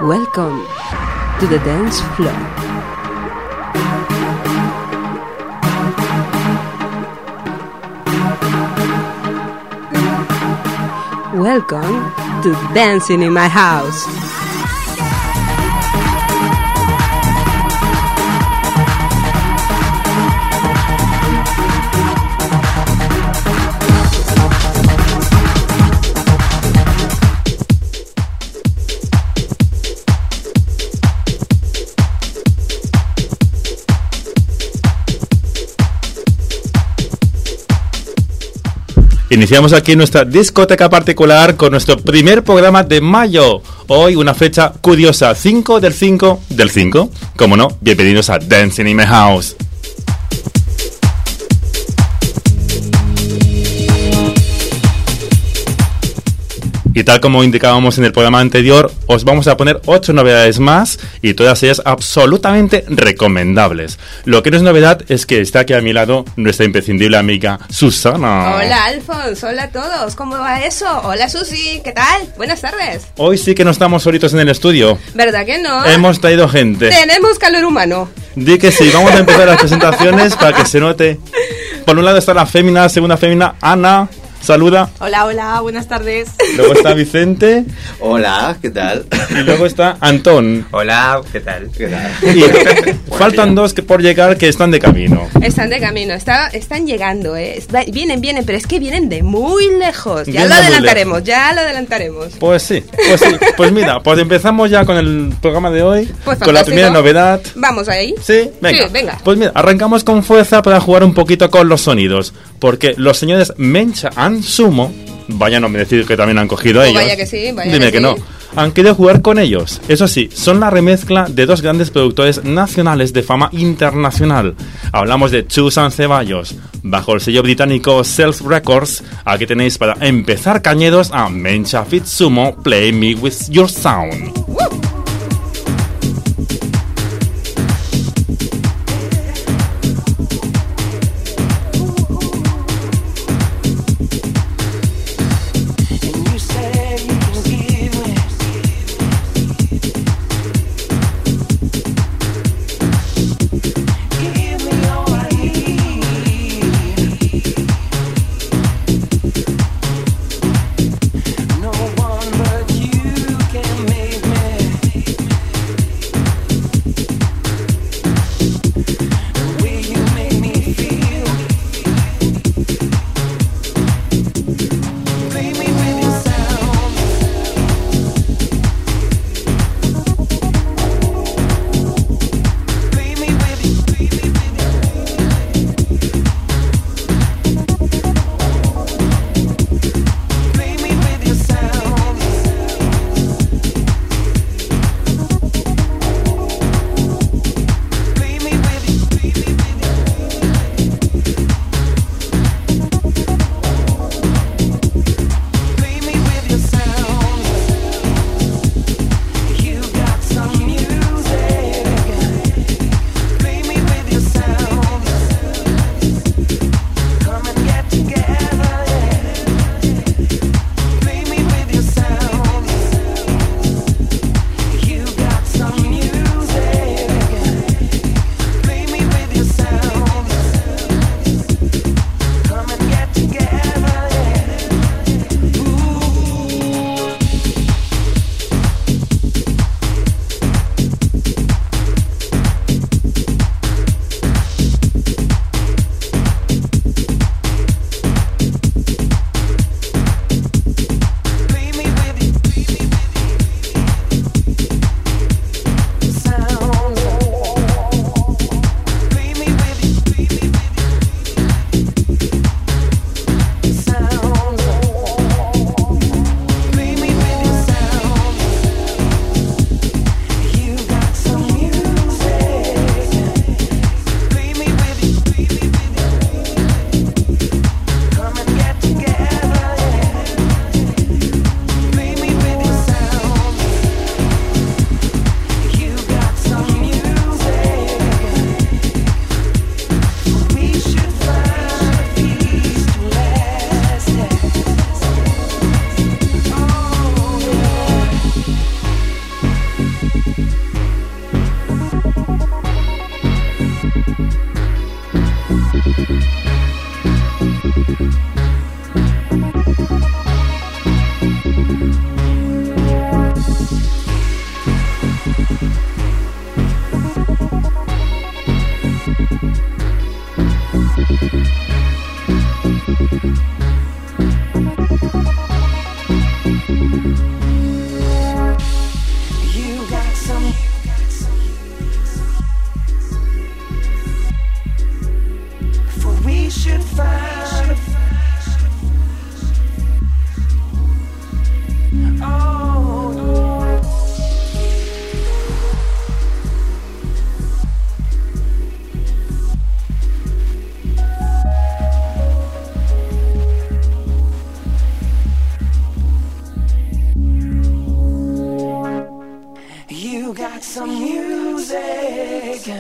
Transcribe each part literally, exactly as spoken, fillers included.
Welcome to the dance floor. Welcome to Dancing in My House. Iniciamos aquí nuestra discoteca particular con nuestro primer programa de mayo. Hoy una fecha curiosa, cinco del cinco del cinco. Como no, bienvenidos a Dancing in My House. Y tal como indicábamos en el programa anterior, os vamos a poner ocho novedades más y todas ellas absolutamente recomendables. Lo que no es novedad es que está aquí a mi lado nuestra imprescindible amiga Susana. Hola Alfons, hola a todos, ¿cómo va eso? Hola Susi, ¿qué tal? Buenas tardes. Hoy sí que no estamos solitos en el estudio. ¿Verdad que no? Hemos traído gente. Tenemos calor humano. Di que sí, vamos a empezar las presentaciones para que se note. Por un lado está la fémina, segunda fémina, Ana. Saluda. Hola, hola, buenas tardes. Luego está Vicente. Hola, ¿qué tal? Y luego está Antón. Hola, ¿qué tal? ¿Qué tal? Y faltan dos que por llegar que están de camino. Están de camino, está, están llegando, ¿eh? Está, vienen, vienen, pero es que vienen de muy lejos. Ya Vienen lo muy adelantaremos, lejos. ya lo adelantaremos. Pues sí, pues sí. Pues mira, pues empezamos ya con el programa de hoy. Pues con la fantástico. primera novedad. Vamos ahí. Sí, venga. Sí, venga. Pues mira, arrancamos con fuerza para jugar un poquito con los sonidos. Porque los señores Mencha and Sumo, vayan a decir que también han cogido a Oh, ellos. vaya que sí, vaya Dime que que sí. no. Han querido jugar con ellos. Eso sí, son la remezcla de dos grandes productores nacionales de fama internacional. Hablamos de Chus and Ceballos. Bajo el sello británico Self Records, aquí tenéis para empezar cañedos a Mencha Fit Sumo, Play Me With Your Sound. No one but you can make me You got some music,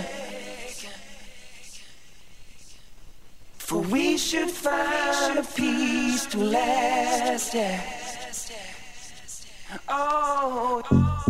for we should find a peace to last. Yeah. Oh.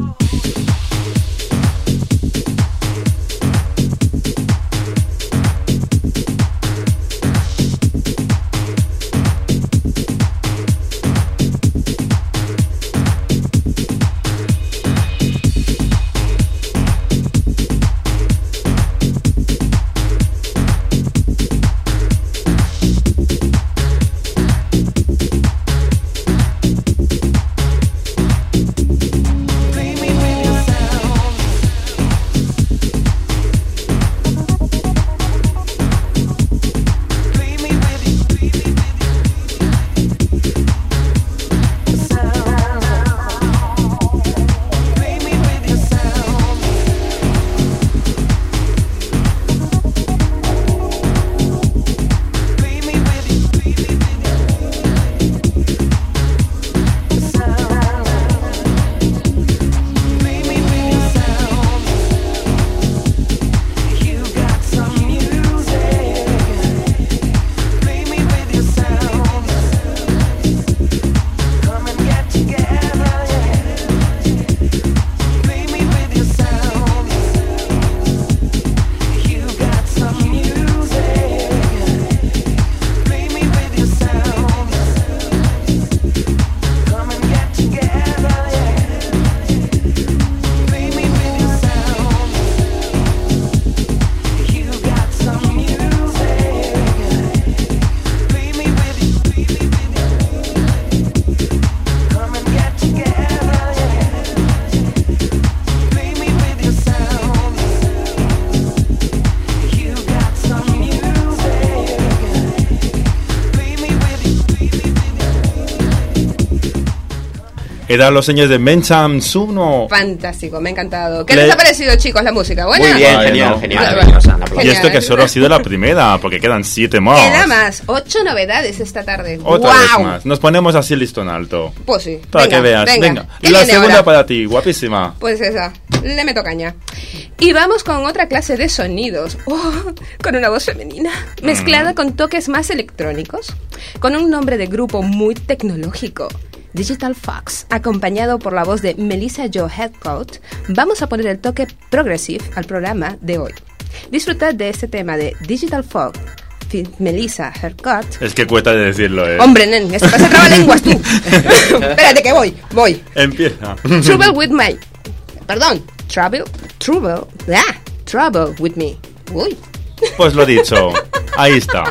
Eran los señores de Mencham Suno. Fantástico, me ha encantado. ¿Qué Le- les ha parecido, chicos, la música? ¿Buena? Muy bien, Ay, genial, no. genial, Vale, maravillosa, vale. un aplauso. Y esto que solo ha sido la primera, porque quedan siete más. Queda más. Ocho novedades esta tarde. Otra ¡Guau! vez más. Nos ponemos así el listón alto. Pues sí. Para venga, que veas. Venga. Venga. ¿Qué La viene segunda ahora? para ti, guapísima. Pues esa, le meto caña. Y vamos con otra clase de sonidos. Oh, con una voz femenina, mezclada con toques más electrónicos, con un nombre de grupo muy tecnológico. Digital Fox, acompañado por la voz de Melissa Joe Heathcote, vamos a poner el toque progressive al programa de hoy. Disfrutad de este tema de Digital Fox, feat. Melissa Heathcote. Es que cuesta de decirlo, eh. Hombre, nen, que se pasa trabalenguas tú. Espérate que voy, voy. Empieza. Trouble with my... Perdón. Trouble... Trouble... Ah, trouble with me. Uy. Pues lo dicho. Ahí está.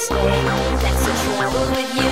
stay. That's the trouble with you.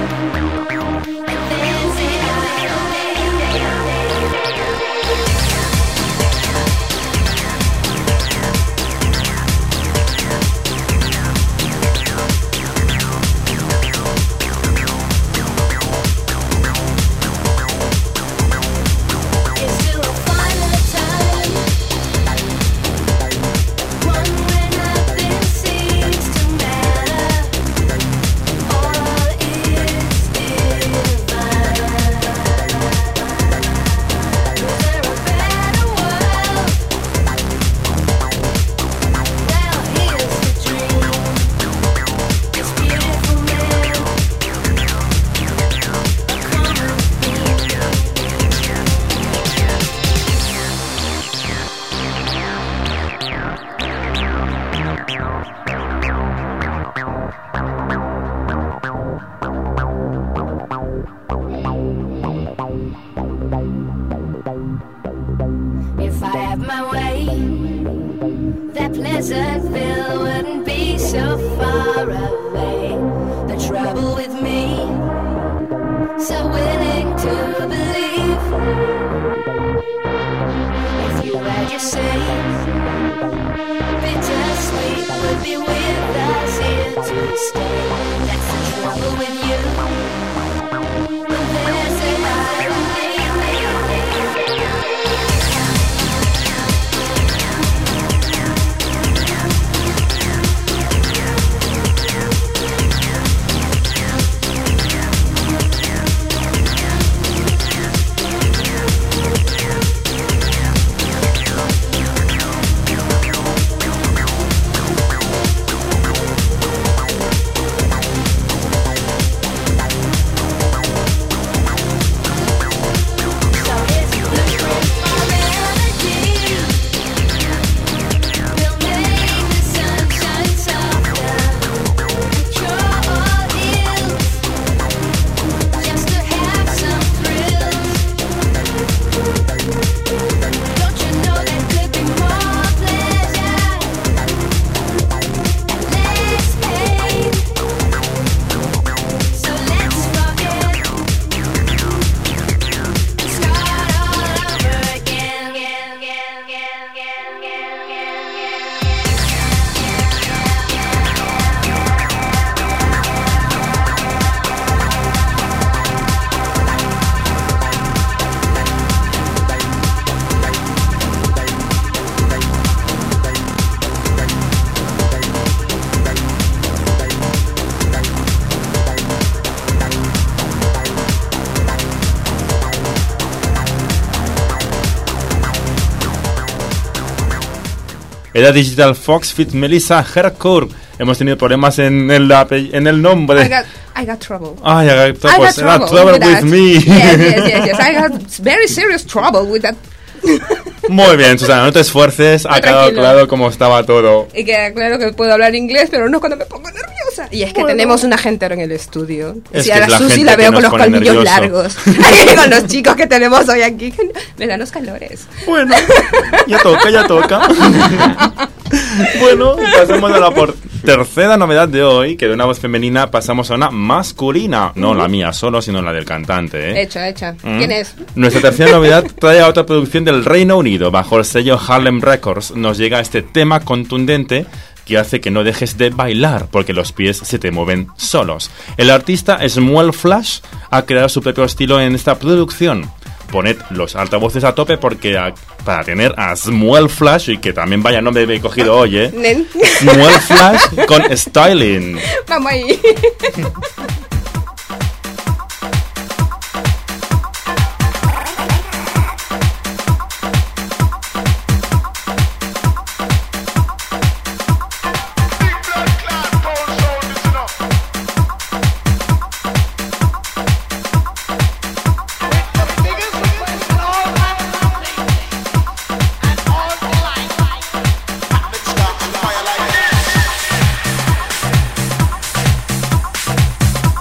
If I had my way, that Pleasantville wouldn't be so far away. The trouble with me, so willing to believe. If you had your say, bittersweet would be with us here to stay. That's the trouble with you. There's an irony. Era Digital Fox Fit Melissa Harcourt. Hemos tenido problemas en el, en el nombre. I got, I got trouble. Ay, I got, I pues, got era trouble, trouble with, with that. me. Yes, yes, yes, yes. I got very serious trouble with that. Muy bien, Susana, no te esfuerces. No, ha quedado tranquilo. claro cómo estaba todo. Y queda claro que puedo hablar inglés, pero no cuando me pongo nerviosa. Y es que Bueno. tenemos una gente ahora en el estudio. Es Si que a es la la Susi gente la que veo con nos los pone colmillos nervioso. largos. Con los chicos que tenemos hoy aquí. Me dan los calores. Bueno, ya toca, ya toca. Bueno, pasemos a la por tercera novedad de hoy, que de una voz femenina pasamos a una masculina. No la mía solo, sino la del cantante, ¿eh? Hecha, hecha. ¿Mm? ¿Quién es? Nuestra tercera novedad trae a otra producción del Reino Unido. Bajo el sello Harlem Records nos llega este tema contundente que hace que no dejes de bailar porque los pies se te mueven solos. El artista Small Flash ha creado su propio estilo en esta producción. Poned los altavoces a tope porque a, para tener a Small Flash, y que también vaya nombre me he cogido hoy, ¿eh? Nen. Small Flash con Styling. Vamos ahí. Fire like this.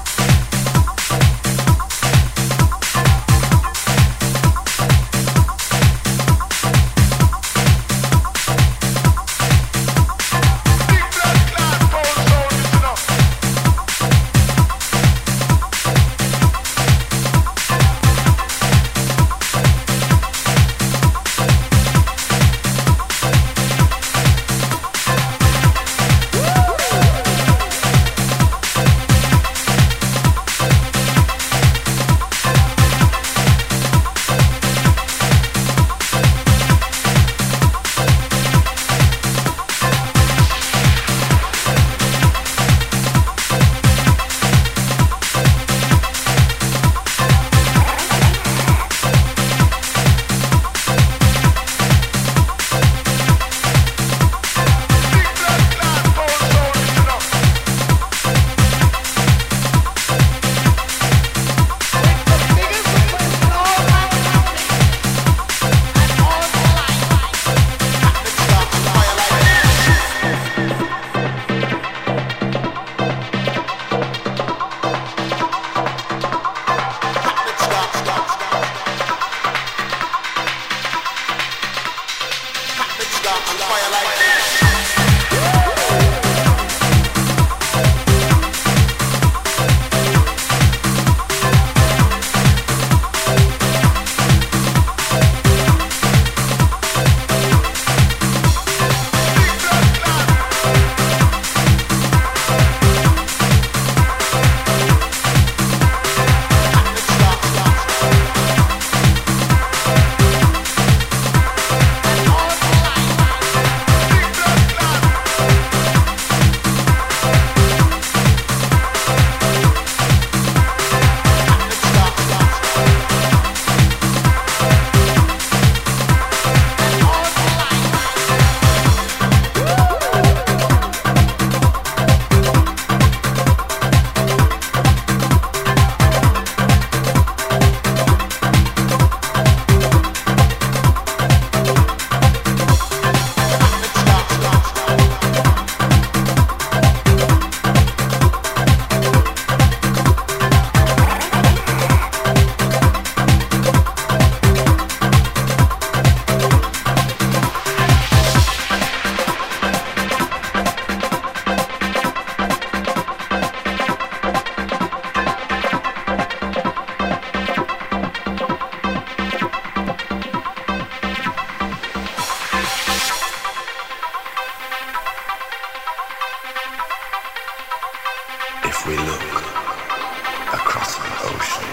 we look across an ocean,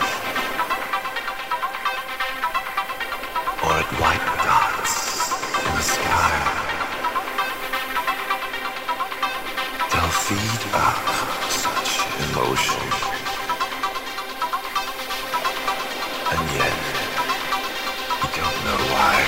or at white dots in the sky, they'll feed off such emotion, and yet we don't know why.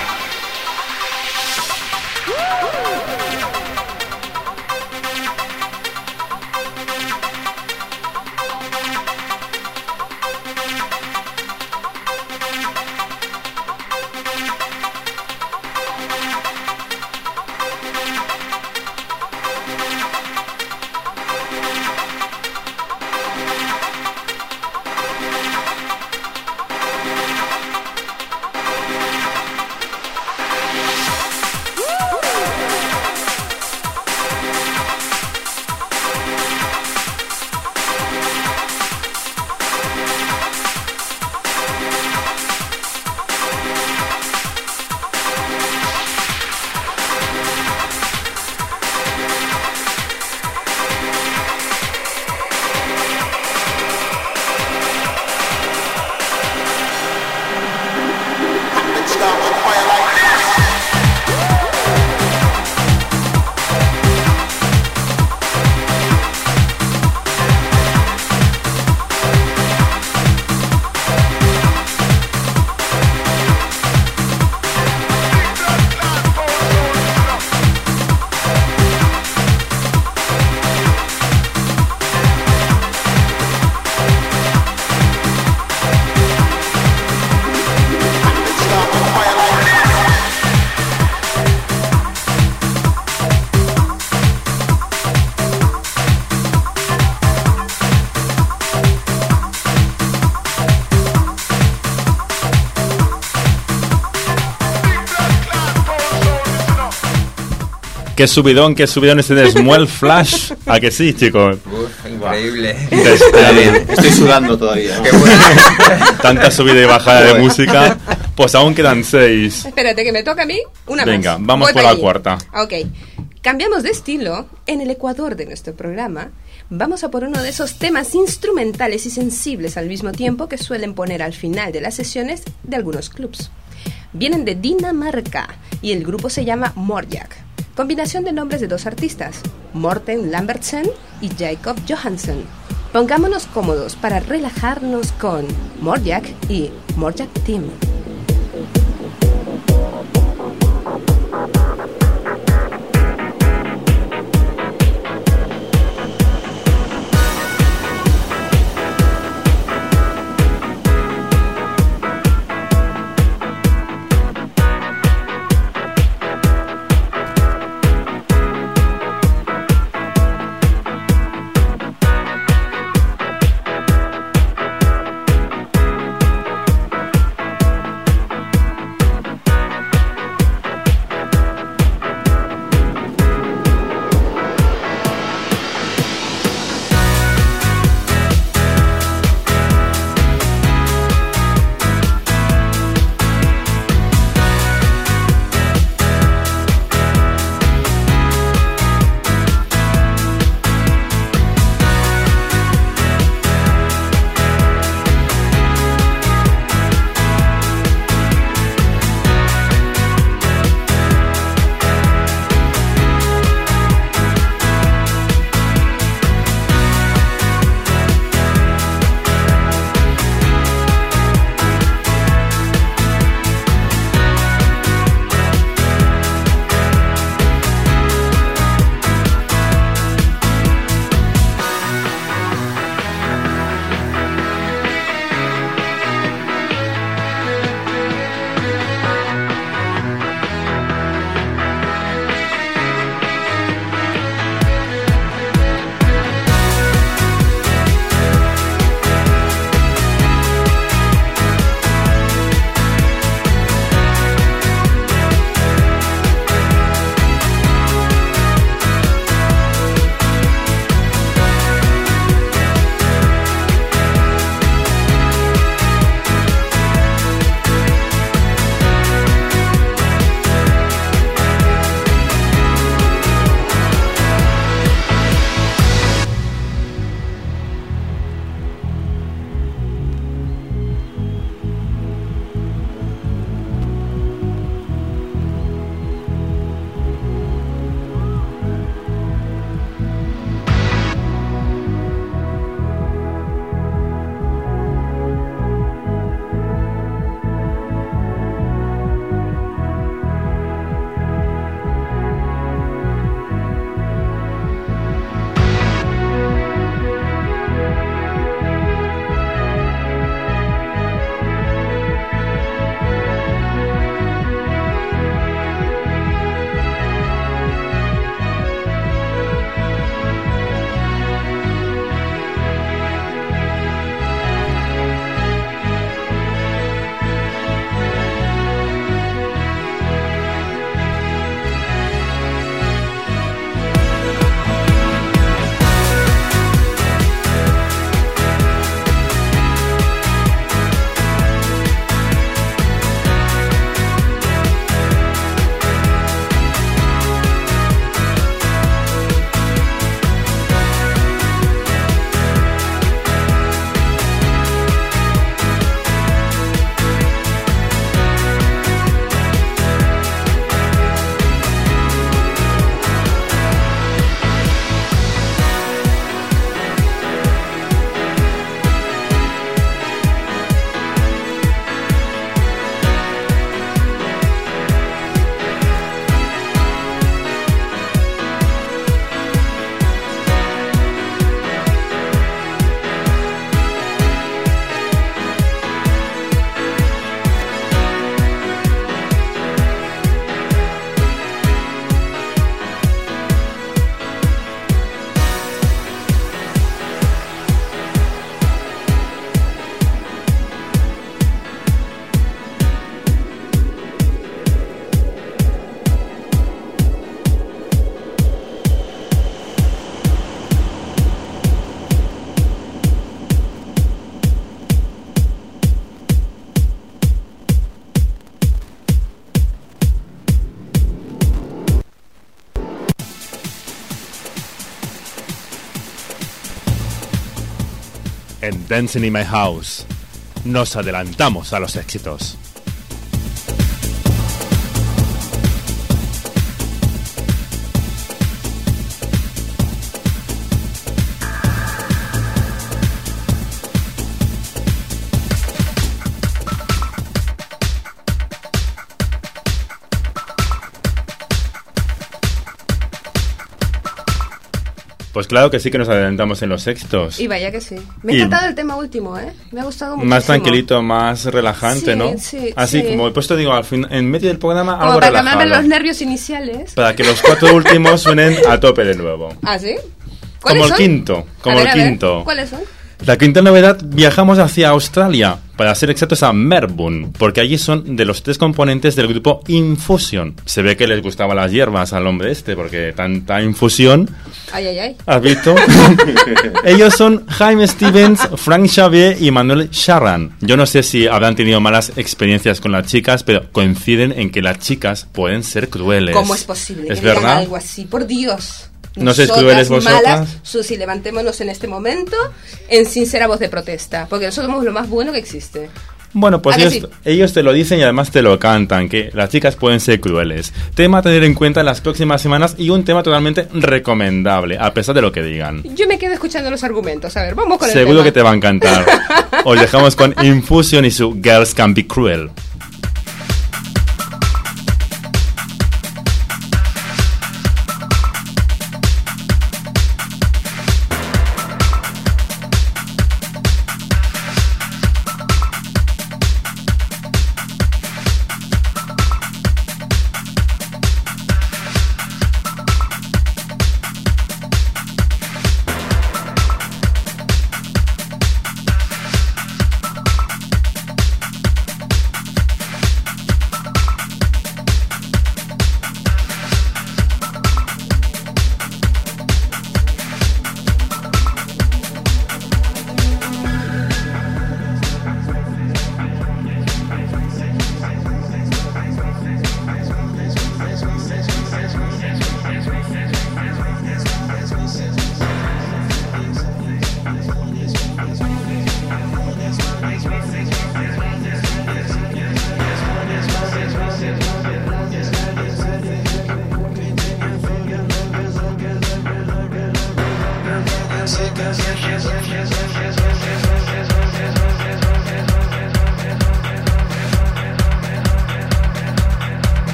Qué subidón, qué subidón ese de Small Flash. ¿A que sí, chicos? Uf, increíble. Des- Está bien, estoy sudando todavía. Qué bueno. Tanta subida y bajada de música. Pues aún quedan seis. Espérate, que me toca a mí una Venga, más. vamos Voy por para la allí. cuarta. Ok. Cambiamos de estilo. En el ecuador de nuestro programa, vamos a por uno de esos temas instrumentales y sensibles al mismo tiempo que suelen poner al final de las sesiones de algunos clubs. Vienen de Dinamarca y el grupo se llama Morjak. Combinación de nombres de dos artistas, Morten Lambertsen y Jacob Johansen. Pongámonos cómodos para relajarnos con Morjak y Morjak Team. Thank En Dancing in My House nos adelantamos a los éxitos. Pues claro que sí que nos adelantamos en los éxitos. Y vaya que sí. Me ha Y- encantado el tema último, ¿eh? Me ha gustado mucho. Más tranquilito, más relajante, Sí, ¿no? sí, Así sí. como he puesto, digo, al fin, en medio del programa Como algo para relajado. calmarme los nervios iniciales. Para que los cuatro últimos suenen a tope de nuevo. ¿Ah, sí? Como ¿Cuáles el son? quinto, como A ver, el a ver, quinto. ¿Cuáles son? La quinta novedad, viajamos hacia Australia, para ser exactos a Melbourne, porque allí son de los tres componentes del grupo Infusion. Se ve que les gustaban las hierbas al hombre este, porque tanta infusión. Ay, ay, ay. ¿Has visto? Ellos son Jaime Stevens, Frank Xavier y Manuel Charran. Yo no sé si habrán tenido malas experiencias con las chicas, pero coinciden en que las chicas pueden ser crueles. ¿Cómo es posible ¿Es que digan verdad? algo así? Por Dios. ¿No sois Nosotras crueles vosotras? malas, Susi, levantémonos en este momento en sincera voz de protesta, porque nosotros somos lo más bueno que existe. Bueno, pues ¿A que ellos, sí? ellos te lo dicen y además te lo cantan, que las chicas pueden ser crueles. Tema a tener en cuenta en las próximas semanas y un tema totalmente recomendable, a pesar de lo que digan. Yo me quedo escuchando los argumentos. A ver, vamos con el Seguro tema. que te va a encantar. Os dejamos con Infusion y su Girls Can Be Cruel.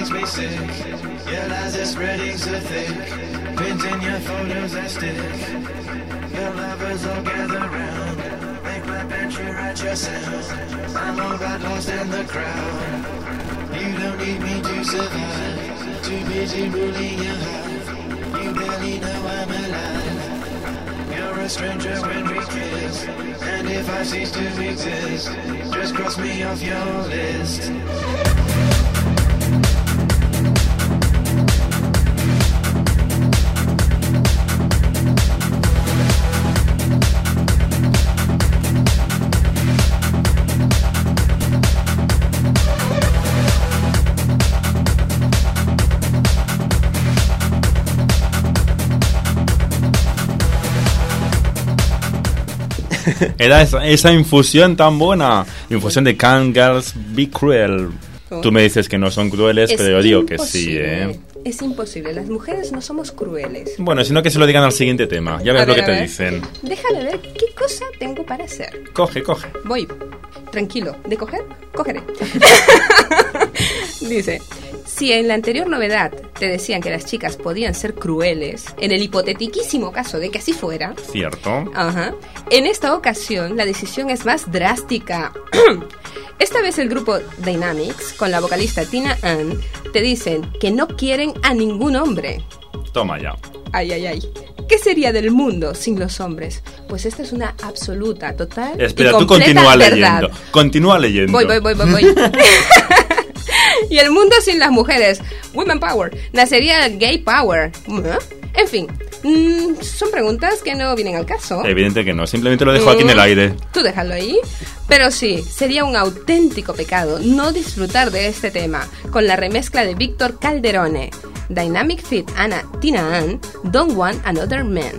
makes me sick. Your lies are spreading so thick. Pins in your photos that stick. Your lovers all gather round. Make my bench, you write your sound. I'm all got lost in the crowd. You don't need me to survive. Too busy ruling your hive. You barely know I'm alive. You're a stranger when we kiss. And if I cease to exist, just cross me off your list. Era esa, esa infusión tan buena. Infusión de Can't Girls Be Cruel. Oh. Tú me dices que no son crueles, es pero yo digo que sí, ¿eh? Es imposible, las mujeres no somos crueles. Bueno, sino que se lo digan al siguiente tema. Ya ves lo que te dicen. Déjame ver qué cosa tengo para hacer. Coge, coge. Voy. Tranquilo. ¿De coger? Cogeré. Dice, si en la anterior novedad te decían que las chicas podían ser crueles, en el hipotetiquísimo caso de que así fuera... Cierto. Ajá. En esta ocasión, la decisión es más drástica. Esta vez el grupo Dynamics, con la vocalista Tina Ann, te dicen que no quieren a ningún hombre. Toma ya. Ay, ay, ay. ¿Qué sería del mundo sin los hombres? Pues esta es una absoluta, total Espera, y tú completa continúa verdad. leyendo. Continúa leyendo. Voy, voy, voy, voy, voy. Y el mundo sin las mujeres, Women Power, nacería Gay Power. ¿Eh? En fin, mmm, son preguntas que no vienen al caso. Evidente que no, simplemente lo dejo aquí en el aire. Tú déjalo ahí. Pero sí, sería un auténtico pecado no disfrutar de este tema con la remezcla de Víctor Calderone, Dynamic Fit Anna Tina Ann, Don't Want Another Man.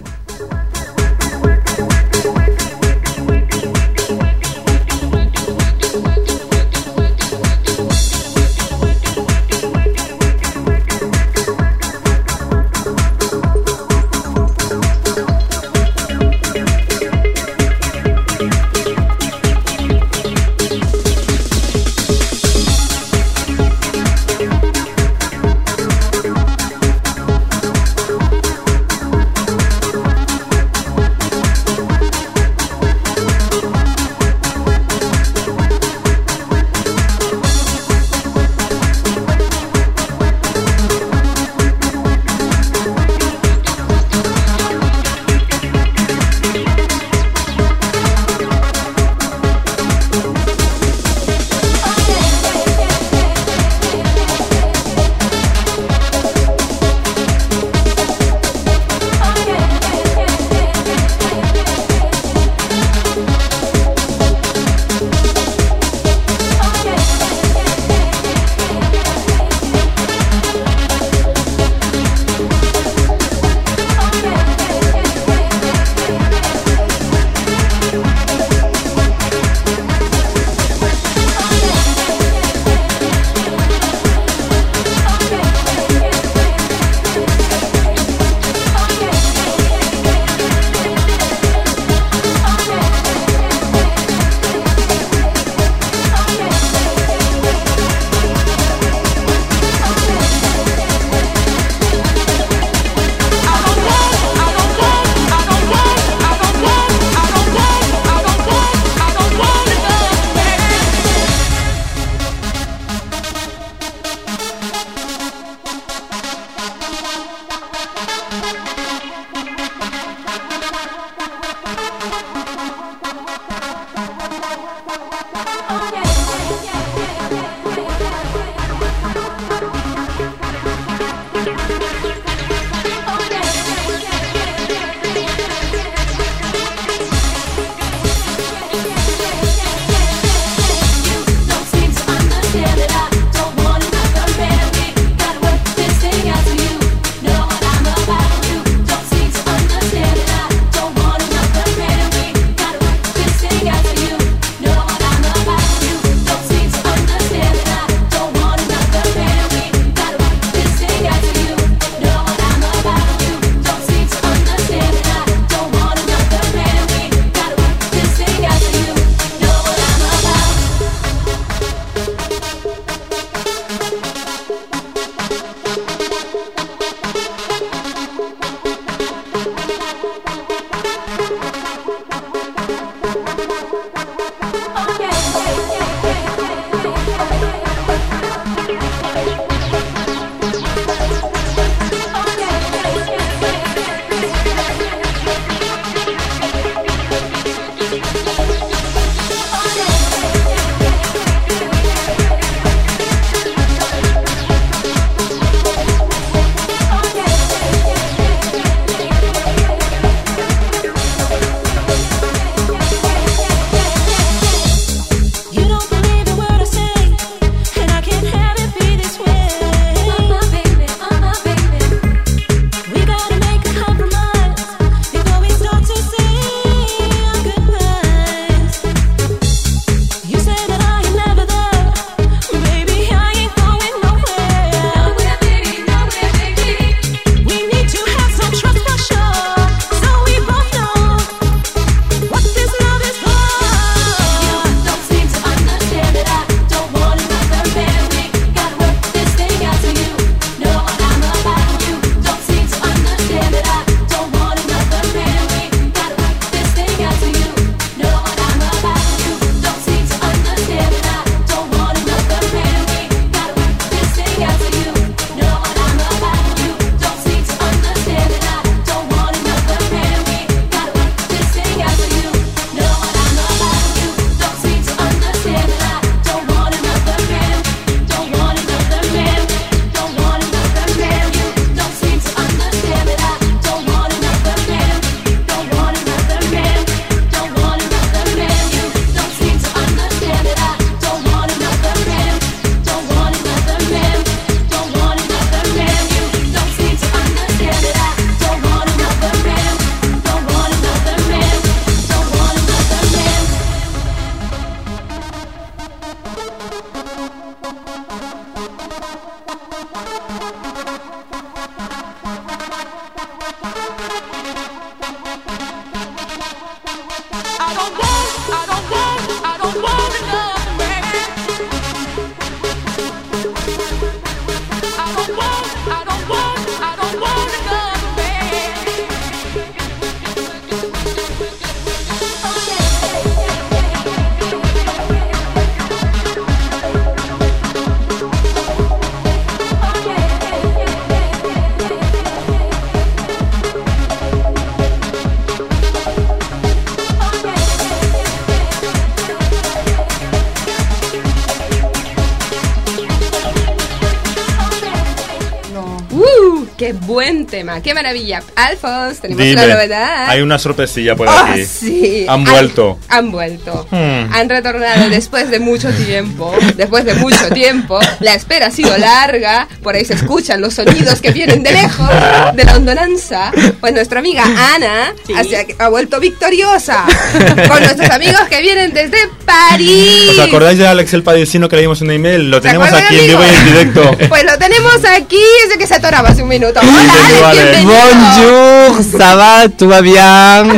qué buen tema, qué maravilla. Alfons, tenemos Dime, una novedad. hay una sorpresilla por Oh, aquí. sí. Han vuelto. Han, han vuelto. Hmm. Han retornado después de mucho tiempo. Después de mucho tiempo. La espera ha sido larga. Por ahí se escuchan los sonidos que vienen de lejos, de la hondonanza. Pues nuestra amiga Ana hacia- ha vuelto victoriosa. Con nuestros amigos que vienen desde París. ¿Os acordáis de Alex el Parisino que leímos un email? Lo ¿Se tenemos acuerdan, aquí en vivo y en amigos? directo. Pues lo tenemos aquí. Ese que se atoraba hace un minuto. Hola, Alex, vale. bienvenido. Bonjour, ça va, tout va bien.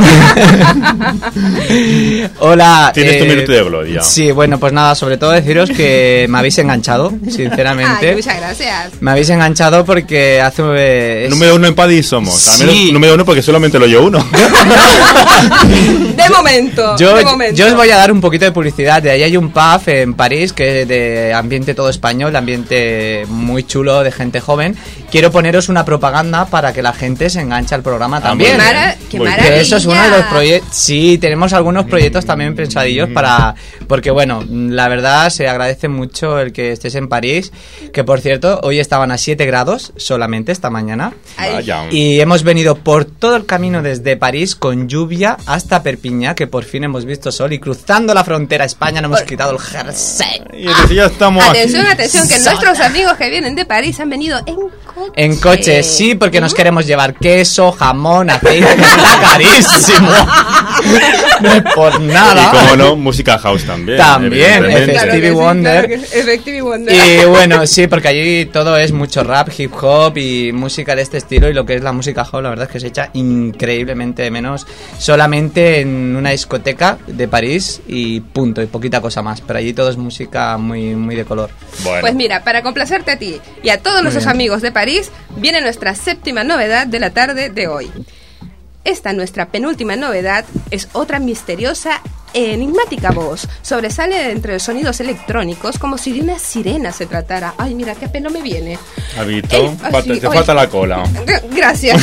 Hola. Tienes tu minuto de gloria. Sí, bueno, pues nada, sobre todo deciros que me habéis enganchado, sinceramente. Ay, muchas gracias. Me habéis enganchado porque hace... eh, es- Número uno en Padis somos. Al menos Sí. número uno porque solamente lo yo uno. De momento. Yo, de momento. yo os voy a dar un poquito de publicidad. De ahí hay un pub en París que es de ambiente todo español, ambiente muy chulo de gente joven. Quiero poneros una propaganda para que la gente se enganche al programa Ah, también. muy bien. Mara- qué Muy bien. maravilla. Que eso es uno de los proyectos. Sí, tenemos algunos proyectos también pensadillos para. Porque, bueno, la verdad se agradece mucho el que estés en París. Que por cierto, hoy estaban a siete grados solamente esta mañana. Ay. Vaya. Y hemos venido por todo el camino desde París con lluvia hasta Perpiñá, que por fin hemos visto sol. Y cruzando la frontera a España nos hemos quitado el jersey. Y entonces ya estamos Atención, aquí. atención, que Sola. nuestros amigos que vienen de París han venido en coche. En coche, sí, porque nos queremos llevar queso, jamón, aceite, que está carísimo. No es por nada. Y como no, música house también. También, evidentemente. Claro que Stevie sí, Wonder. claro que sí, Stevie Wonder. Y bueno, sí, porque allí todo es mucho rap, hip hop y música de este estilo. Y lo que es la música house, la verdad es que se echa increíblemente de menos. Solamente en una discoteca de París y punto, y poquita cosa más. Pero allí todo es música muy, muy de color. Bueno. Pues mira, para complacerte a ti y a todos nuestros bien. amigos de París, viene nuestra séptima novedad de la tarde de hoy. Esta nuestra penúltima novedad es otra misteriosa e enigmática voz. Sobresale entre los sonidos electrónicos como si de una sirena se tratara. Ay, mira, qué pelo me viene. Habito, Eh, ah, falta- sí, te oye. falta la cola. Gra- Gracias.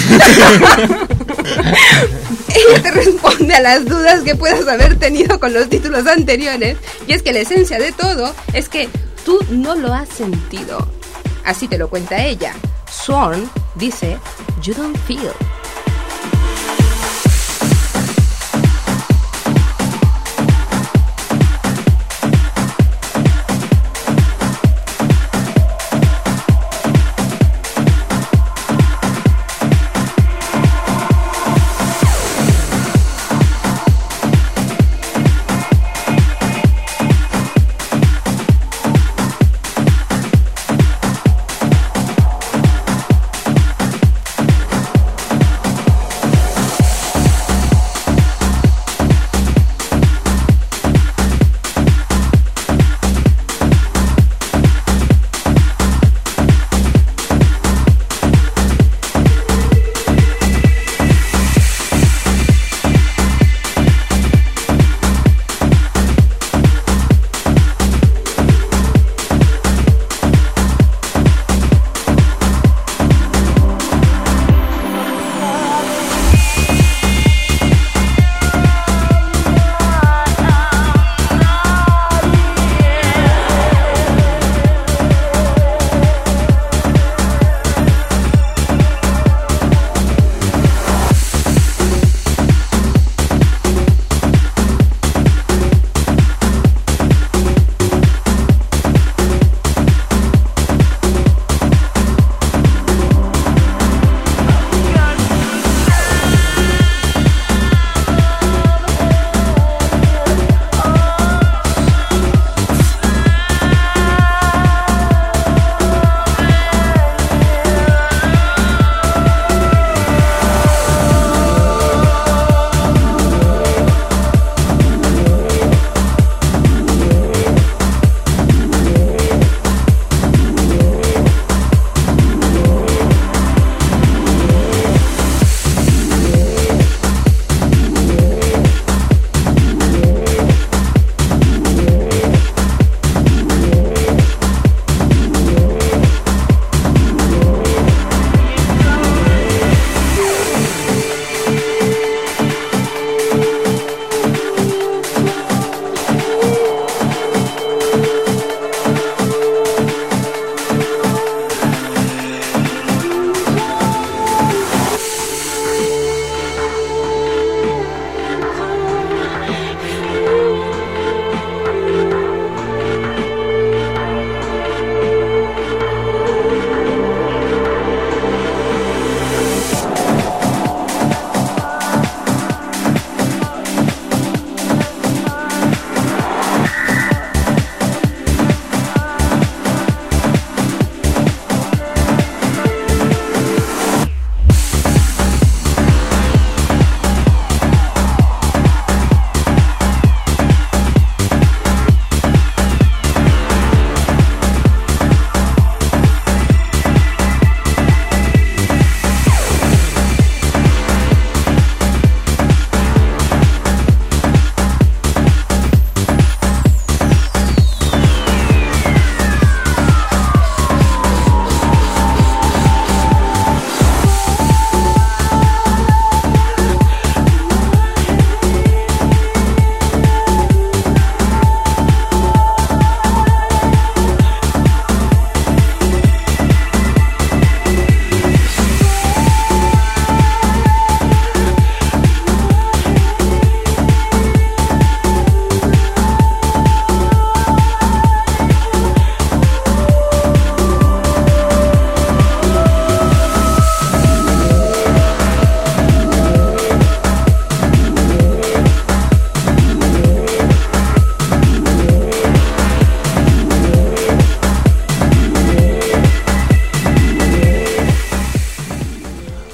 Ella te responde a las dudas que puedas haber tenido con los títulos anteriores. Y es que la esencia de todo es que tú no lo has sentido. Así te lo cuenta ella. Sworn dice, you don't feel.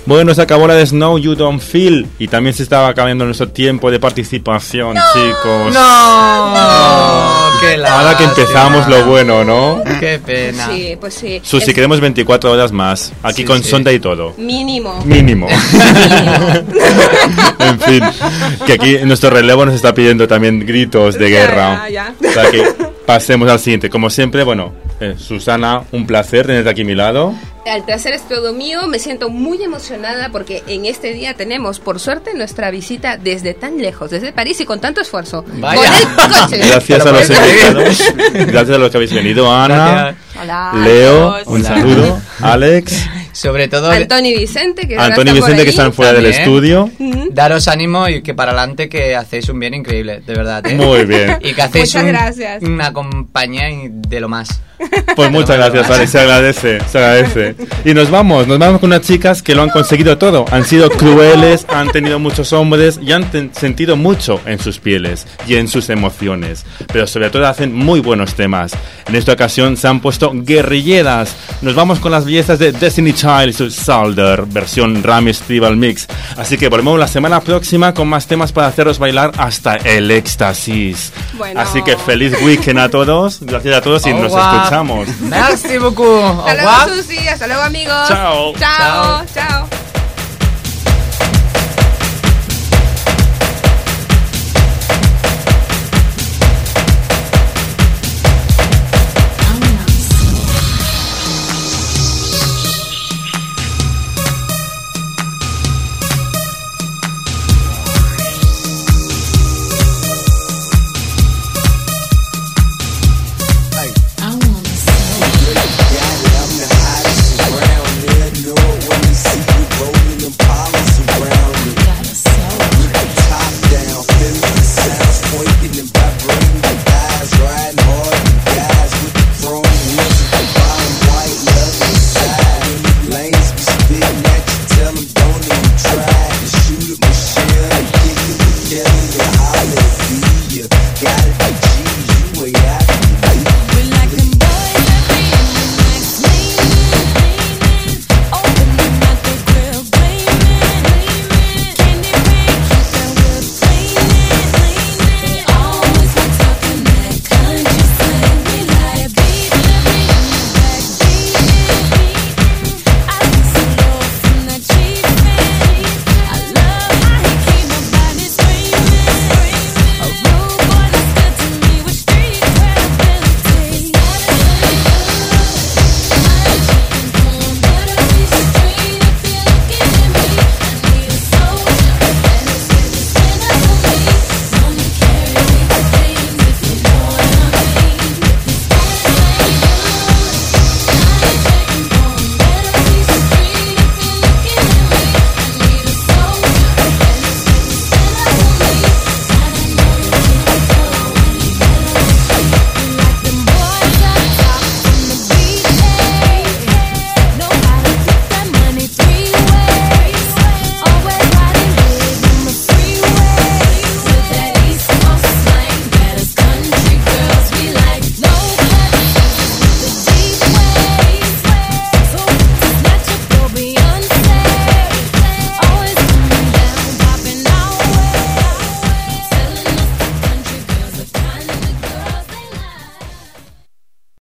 Bueno, se acabó la de Snow You Don't Feel y también se estaba acabando nuestro tiempo de participación, no, chicos. ¡No! no ¡Qué lástima! Ahora que empezamos lo bueno, ¿no? ¡Qué pena! Sí, pues sí. Susi, Es- queremos veinticuatro horas más, aquí Sí, con sí. sonda y todo. Mínimo. Mínimo. En fin, que aquí nuestro relevo nos está pidiendo también gritos de guerra. Ya, ya. O sea que pasemos al siguiente. Como siempre, bueno, eh, Susana, un placer tenerte aquí a mi lado. El placer es todo mío, me siento muy emocionada porque en este día tenemos, por suerte, nuestra visita desde tan lejos, desde París y con tanto esfuerzo. Vaya. Con el coche. Gracias a Pero los bueno. invitados. Gracias a los que habéis venido. Ana, Gracias. Hola. Leo, adiós. un Hola. saludo. Alex, Sobre todo, Antonio y Vicente, que ahora Antonio y están por Vicente que ahí. están fuera del También. estudio. Ujú. daros ánimo y que para adelante que hacéis un bien increíble, de verdad, ¿eh? Muy bien. Y que hacéis Muchas un- gracias. una compañía de lo más. Pues muchas gracias, Alex, se agradece, se agradece. Y nos vamos, nos vamos con unas chicas que lo han conseguido todo. Han sido crueles, han tenido muchos hombres y han ten- sentido mucho en sus pieles y en sus emociones. Pero sobre todo hacen muy buenos temas. En esta ocasión se han puesto guerrilleras. Nos vamos con las bellezas de Destiny Child y su Solder, versión Ramis Tribal Mix. Así que volvemos la semana próxima con más temas para haceros bailar hasta el éxtasis. Bueno. Así que feliz weekend a todos. Gracias a todos y Au nos revoir. escuchamos. Merci beaucoup. Au Hasta revoir. luego, Susi. Hasta luego, amigos. Chao. Chao. Chao. Chao.